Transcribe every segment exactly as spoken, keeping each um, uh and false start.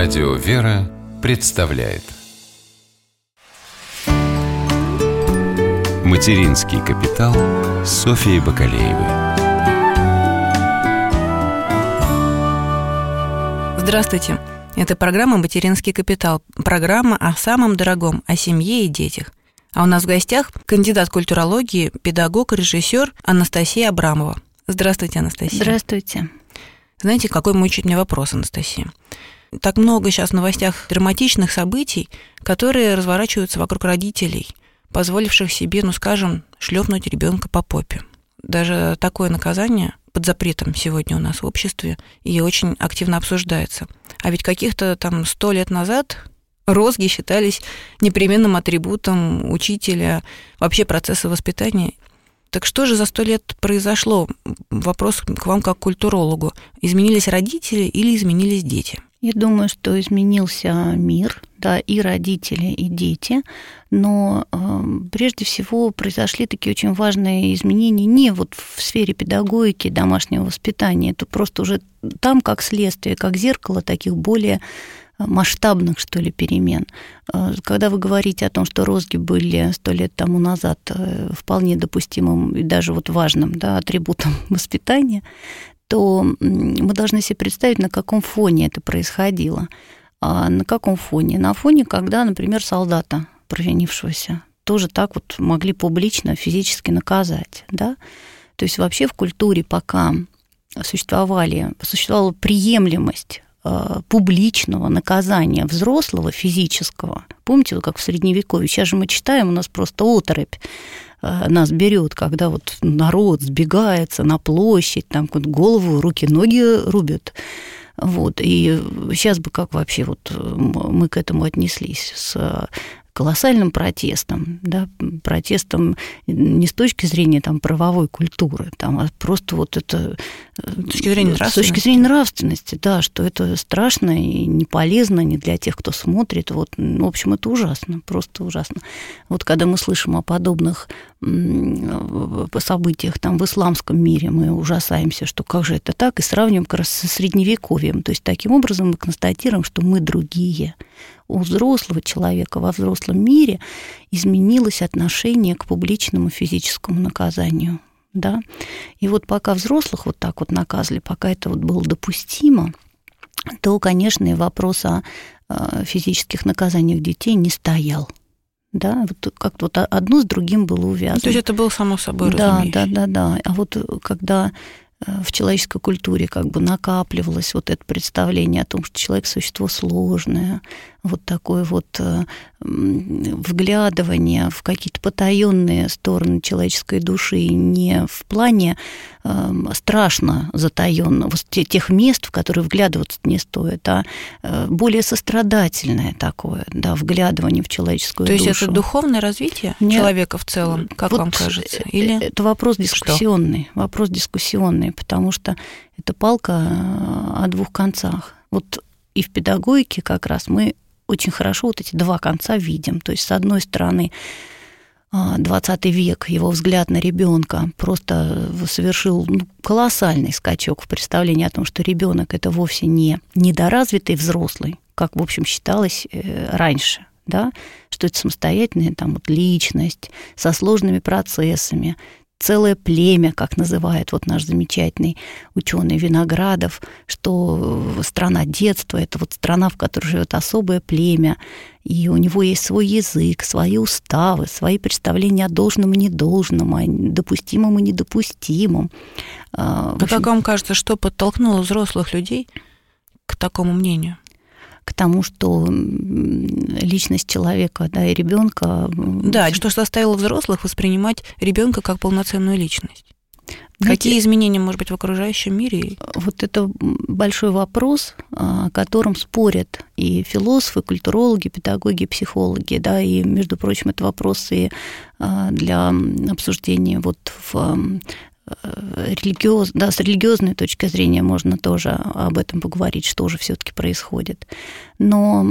Радио «Вера» представляет «Материнский капитал» с Софьей Бакалеевой. Здравствуйте. Это программа «Материнский капитал». Программа о самом дорогом, о семье и детях. А у нас в гостях кандидат культурологии, педагог, режиссер Анастасия Абрамова. Здравствуйте, Анастасия. Здравствуйте. Знаете, какой мучает меня вопрос, Анастасия? Так много сейчас в новостях драматичных событий, которые разворачиваются вокруг родителей, позволивших себе, ну, скажем, шлепнуть ребенка по попе. Даже такое наказание под запретом сегодня у нас в обществе и очень активно обсуждается. А ведь каких-то там сто лет назад розги считались непременным атрибутом учителя, вообще процесса воспитания. Так что же за сто лет произошло? Вопрос к вам как к культурологу. Изменились родители или изменились дети? Я думаю, что изменился мир, да, и родители, и дети, но э, прежде всего произошли такие очень важные изменения не вот в сфере педагогики, домашнего воспитания, это просто уже там как следствие, как зеркало таких более масштабных, что ли, перемен. Когда вы говорите о том, что розги были сто лет тому назад вполне допустимым и даже вот важным, да, атрибутом воспитания, то мы должны себе представить, на каком фоне это происходило. А на каком фоне? На фоне, когда, например, солдата, провинившегося, тоже так вот могли публично физически наказать, да? То есть вообще в культуре пока существовали, существовала приемлемость публичного наказания взрослого физического. Помните, как в Средневековье? Сейчас же мы читаем, у нас просто оторопь нас берет, когда вот народ сбегается на площадь, там голову, руки, ноги рубят. Вот. И сейчас бы как вообще вот мы к этому отнеслись? С колоссальным протестом, да, протестом не с точки зрения там, правовой культуры, там, а просто вот это... С точки зрения нравственности. С точки зрения нравственности, да, что это страшно и не полезно ни для тех, кто смотрит. Вот, в общем, это ужасно, просто ужасно. Вот когда мы слышим о подобных событиях там, в исламском мире, мы ужасаемся, что как же это так, и сравниваем как раз со Средневековьем. То есть таким образом мы констатируем, что мы другие. У взрослого человека во взрослом мире изменилось отношение к публичному физическому наказанию. Да? И вот пока взрослых вот так вот наказывали, пока это вот было допустимо, то, конечно, и вопрос о физических наказаниях детей не стоял. Да, вот как-то вот одно с другим было увязано. То есть это было само собой разумеющееся. Да, да, да, да. А вот когда в человеческой культуре как бы накапливалось вот это представление о том, что человек – существо сложное, вот такое вот вглядывание в какие-то потаенные стороны человеческой души, не в плане э, страшно затаённого, тех мест, в которые вглядываться не стоит, а более сострадательное такое, да, вглядывание в человеческую душу. душу. То есть это духовное развитие Нет. человека в целом, как вот вам кажется? Или... Это вопрос дискуссионный, что? вопрос дискуссионный, потому что это палка о двух концах. Вот и в педагогике как раз мы очень хорошо вот эти два конца видим. То есть, с одной стороны, двадцатый век, его взгляд на ребенка просто совершил ну, колоссальный скачок в представлении о том, что ребенок это вовсе не недоразвитый взрослый, как, в общем, считалось раньше, да? Что это самостоятельная там, вот, личность со сложными процессами, целое племя, как называет вот наш замечательный ученый Виноградов, что страна детства – это вот страна, в которой живет особое племя, и у него есть свой язык, свои уставы, свои представления о должном и недолжном, о допустимом и недопустимом. А общем, как вам кажется, что подтолкнуло взрослых людей к такому мнению? К тому, что личность человека, да, и ребенка. Да, что заставило взрослых воспринимать ребенка как полноценную личность. Знаете, какие изменения, может быть, в окружающем мире? Вот это большой вопрос, о котором спорят и философы, и культурологи, педагоги, и психологи, да, и, между прочим, это вопросы для обсуждения вот в религиоз, да, с религиозной точки зрения можно тоже об этом поговорить, что же все-таки происходит. Но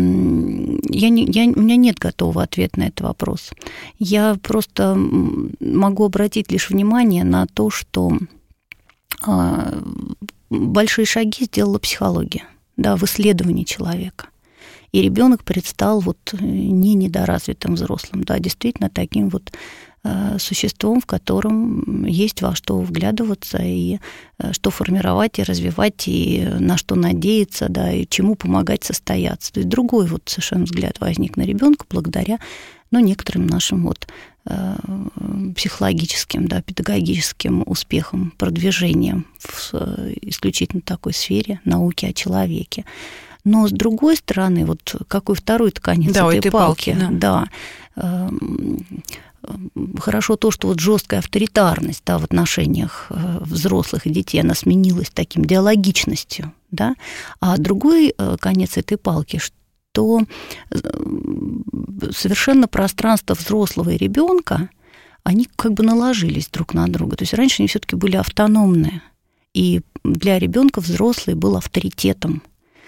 я не, я, у меня нет готового ответа на этот вопрос. Я просто могу обратить лишь внимание на то, что большие шаги сделала психология. да, в исследовании человека. И ребенок предстал вот не недоразвитым взрослым, да, действительно таким вот э, существом, в котором есть во что вглядываться, и э, что формировать, и развивать, и на что надеяться, да, и чему помогать состояться. То есть другой вот совершенно взгляд возник на ребенка благодаря, ну, некоторым нашим вот э, психологическим, да, педагогическим успехам, продвижениям в э, исключительно такой сфере науки о человеке. Но, с другой стороны, вот какой второй-то конец да, этой, этой палки, палки, да. да, хорошо то, что вот жесткая авторитарность, да, в отношениях взрослых и детей, она сменилась таким диалогичностью, да, а другой конец этой палки, что совершенно пространство взрослого и ребенка, они как бы наложились друг на друга. То есть раньше они все-таки были автономные, и для ребенка взрослый был авторитетом,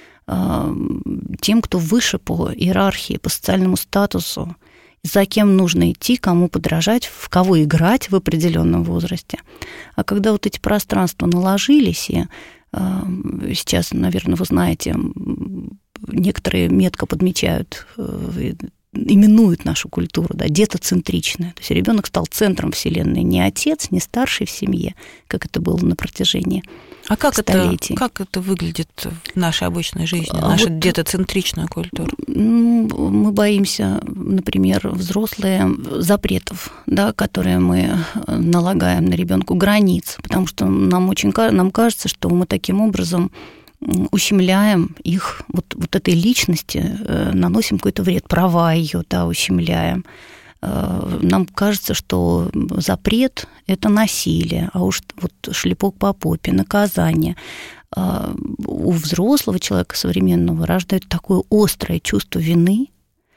тем, кто выше по иерархии, по социальному статусу, за кем нужно идти, кому подражать, в кого играть в определенном возрасте. А когда вот эти пространства наложились, и сейчас, наверное, вы знаете, некоторые метко подмечают, именуют нашу культуру, да, детоцентричная. То есть ребенок стал центром вселенной, не отец, не старший в семье, как это было на протяжении а как столетий. Это, как это выглядит в нашей обычной жизни, а наша вот, детоцентричная культура? Мы боимся, например, взрослые запретов, да, которые мы налагаем на ребенка, границ, потому что нам очень нам кажется, что мы таким образом ущемляем их, вот, вот этой личности, наносим какой-то вред, права ее, да, ущемляем. Нам кажется, что запрет – это насилие, а уж вот шлепок по попе, наказание. У взрослого человека современного рождает такое острое чувство вины,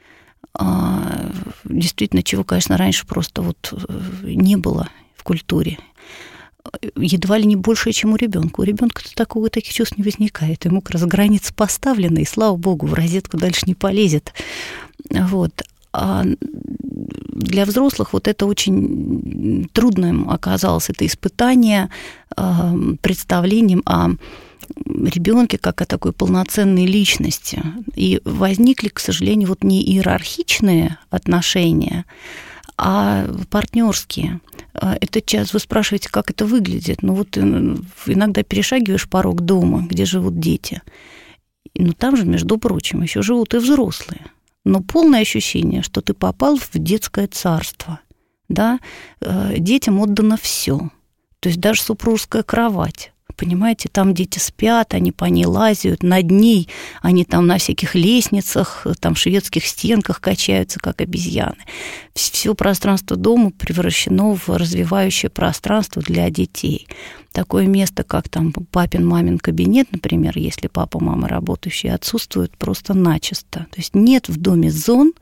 действительно, чего, конечно, раньше просто вот не было в культуре. Едва ли не больше, чем у ребенка. У ребенка такого таких чувств не возникает. Ему как раз границы поставлены, и слава богу, в розетку дальше не полезет. Вот. А для взрослых вот это очень трудным оказалось, это испытание представлением о ребенке как о такой полноценной личности. И возникли, к сожалению, вот не иерархичные отношения, а партнерские. Это часто вы спрашиваете, как это выглядит. Ну вот иногда перешагиваешь порог дома, где живут дети. Но там же, между прочим, еще живут и взрослые. Но полное ощущение, что ты попал в детское царство. Да? Детям отдано все. То есть даже супружеская кровать. Понимаете, там дети спят, они по ней лазят, над ней они там на всяких лестницах, там шведских стенках качаются, как обезьяны. Все пространство дома превращено в развивающее пространство для детей. Такое место, как там папин, мамин кабинет, например, если папа, мама работающие, отсутствуют просто начисто. То есть нет в доме зон,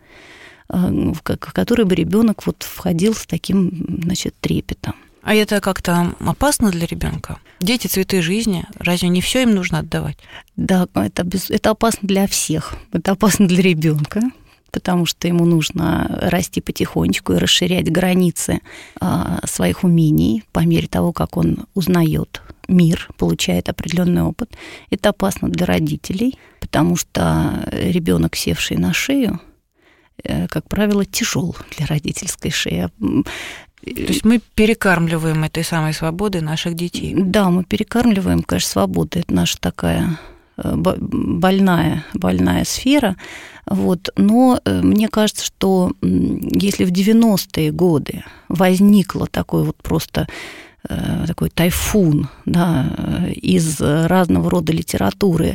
в которые бы ребенок вот входил с таким, значит, трепетом. А это как-то опасно для ребенка? Дети – цветы жизни. Разве не все им нужно отдавать? Да, это, без, это опасно для всех. Это опасно для ребенка, потому что ему нужно расти потихонечку и расширять границы а, своих умений по мере того, как он узнает мир, получает определенный опыт. Это опасно для родителей, потому что ребенок, севший на шею, как правило, тяжел для родительской шеи. То есть мы перекармливаем этой самой свободой наших детей? Да, мы перекармливаем, конечно, свободу. Это наша такая больная, больная сфера. Вот. Но мне кажется, что если в девяностые годы возникло такой вот просто такой тайфун, да, из разного рода литературы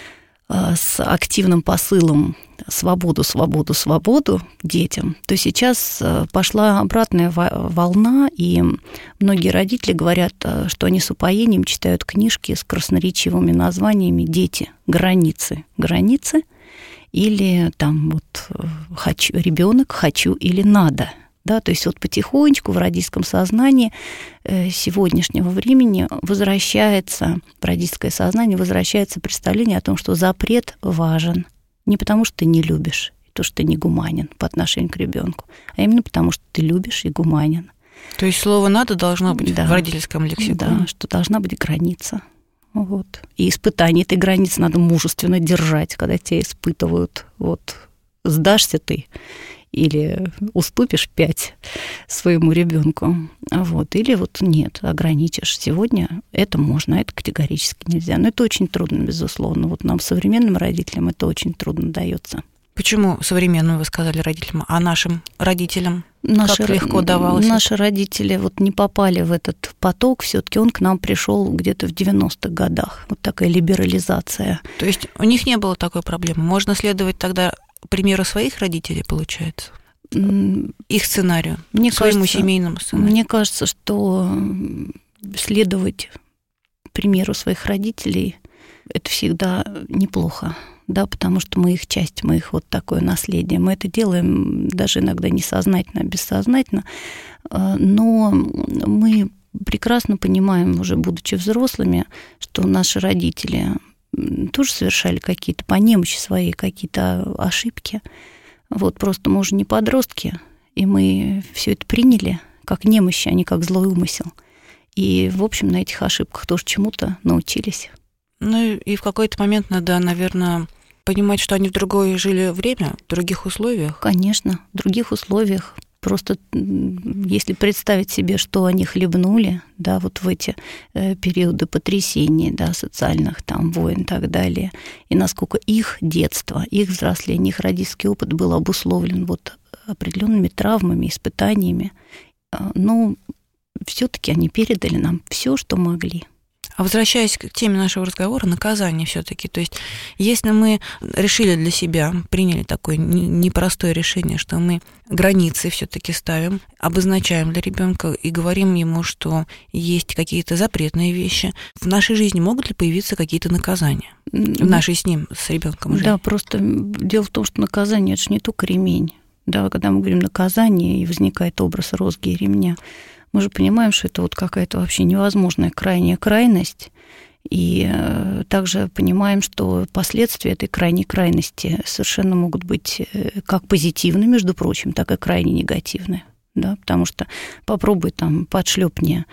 с активным посылом свободу, свободу, свободу детям, то сейчас пошла обратная волна, и многие родители говорят, что они с упоением читают книжки с красноречивыми названиями «Дети. Границы». Границы или там вот хочу, ребенок, хочу или надо. Да, то есть вот потихонечку в родительском сознании сегодняшнего времени возвращается, в родительское сознание возвращается представление о том, что запрет важен. Не потому, что ты не любишь, то, что ты не гуманен по отношению к ребенку, а именно потому, что ты любишь и гуманен. То есть слово «надо» должно быть, да, в родительском лексиконе? Да, что должна быть граница. Вот. И испытание этой границы надо мужественно держать, когда тебя испытывают. Вот сдашься ты или уступишь пять своему ребенку, вот, или вот нет, ограничишь. Сегодня это можно, а это категорически нельзя. Но это очень трудно, безусловно. Вот нам, современным родителям, это очень трудно дается. Почему современным, вы сказали, родителям, а нашим родителям наши, как легко давалось? Наши это? родители вот не попали в этот поток, все-таки он к нам пришел где-то в девяностых годах. Вот такая либерализация. То есть у них не было такой проблемы. Можно следовать тогда примеру своих родителей, получается? Их сценарию, мне своему кажется, семейному сценарию? Мне кажется, что следовать примеру своих родителей – это всегда неплохо. Да, потому что мы их часть, мы их вот такое наследие. Мы это делаем даже иногда несознательно, а бессознательно, но мы прекрасно понимаем, уже будучи взрослыми, что наши родители тоже совершали какие-то по немощи своей какие-то ошибки. Вот просто мы уже не подростки, и мы все это приняли как немощь, а не как злой умысел. И, в общем, на этих ошибках тоже чему-то научились. Ну и в какой-то момент надо, наверное, понимать, что они в другое жили время, в других условиях. Конечно, в других условиях. Просто если представить себе, что они хлебнули, да, вот в эти периоды потрясений, да, социальных там войн и так далее, и насколько их детство, их взросление, их родительский опыт был обусловлен вот определенными травмами, испытаниями, но все-таки они передали нам все, что могли. А возвращаясь к теме нашего разговора, наказание все-таки. То есть, если мы решили для себя, приняли такое непростое решение, что мы границы все-таки ставим, обозначаем для ребенка и говорим ему, что есть какие-то запретные вещи, в нашей жизни могут ли появиться какие-то наказания? В нашей с ним, с ребенком жизни? Да, просто дело в том, что наказание – это же не только ремень. Да, когда мы говорим наказание, и возникает образ розги и ремня, мы же понимаем, что это вот какая-то вообще невозможная крайняя крайность, и также понимаем, что последствия этой крайней крайности совершенно могут быть как позитивны, между прочим, так и крайне негативны. Да? Потому что попробуй там подшлепни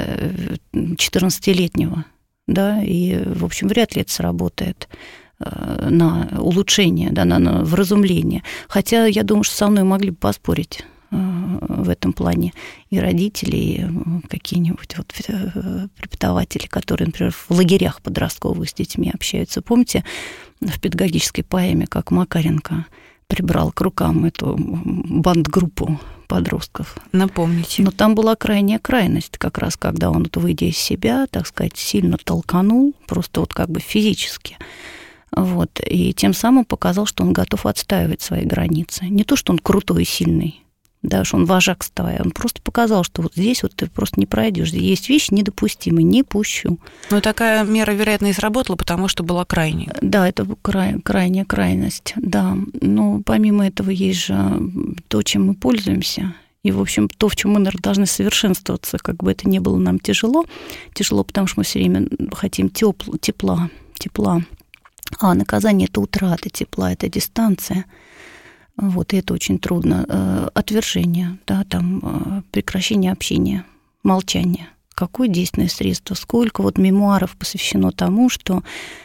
четырнадцатилетнего, да, и, в общем, вряд ли это сработает на улучшение, да, на, на вразумление. Хотя я думаю, что со мной могли бы поспорить в этом плане и родители, и какие-нибудь вот преподаватели, которые, например, в лагерях подростковых с детьми общаются. Помните в педагогической поэме, как Макаренко прибрал к рукам эту бандгруппу подростков? Напомните. Но там была крайняя крайность, как раз когда он, вот, выйдя из себя, так сказать, сильно толканул, просто вот как бы физически. Вот, и тем самым показал, что он готов отстаивать свои границы. Не то, что он крутой и сильный, да, что он вожак стая. Он просто показал, что вот здесь вот ты просто не пройдешь. Здесь есть вещи недопустимые, не пущу. Но такая мера, вероятно, и сработала, потому что была крайней. Да, это край, крайняя крайность, да. Но помимо этого есть же то, чем мы пользуемся. И, в общем, то, в чем мы, наверное, должны совершенствоваться, как бы это ни было нам тяжело. Тяжело, потому что мы все время хотим тепла, тепла, тепла. А наказание – это утрата тепла, это дистанция. Вот, и это очень трудно. Отвержение, да, там, прекращение общения, молчание. Какое действенное средство? Сколько вот мемуаров посвящено тому, что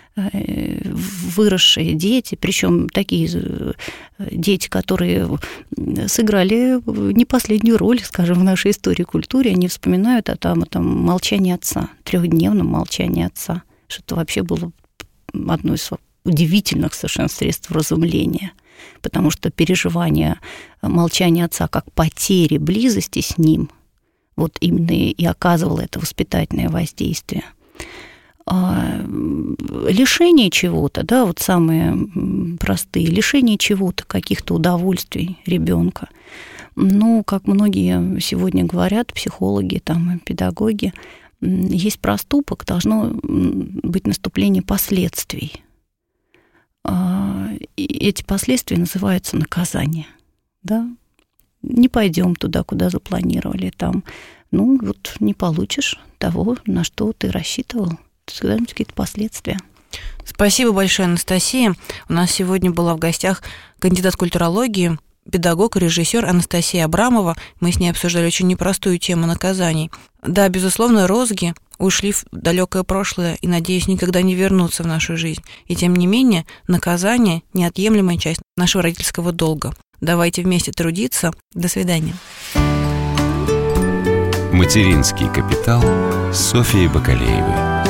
выросшие дети, причем такие дети, которые сыграли не последнюю роль, скажем, в нашей истории и культуре, они вспоминают о том, о том молчании отца, трехдневном молчании отца, что это вообще было одно из удивительных совершенно средств вразумления. Потому что переживание молчания отца как потери близости с ним, вот именно и оказывало это воспитательное воздействие. А лишение чего-то, да, вот самые простые, лишение чего-то, каких-то удовольствий ребенка. Ну, как многие сегодня говорят, психологи, там, педагоги, есть проступок, должно быть наступление последствий. И эти последствия называются наказание. Да? Не пойдем туда, куда запланировали. Там, ну, вот не получишь того, на что ты рассчитывал. Всегда есть какие-то последствия. Спасибо большое, Анастасия. У нас сегодня была в гостях кандидат культурологии, педагог и режиссер Анастасия Абрамова. Мы с ней обсуждали очень непростую тему наказаний. Да, безусловно, розги ушли в далекое прошлое и, надеюсь, никогда не вернутся в нашу жизнь. И тем не менее, наказание – неотъемлемая часть нашего родительского долга. Давайте вместе трудиться. До свидания. Материнский капитал с Софьей Бакалеевой.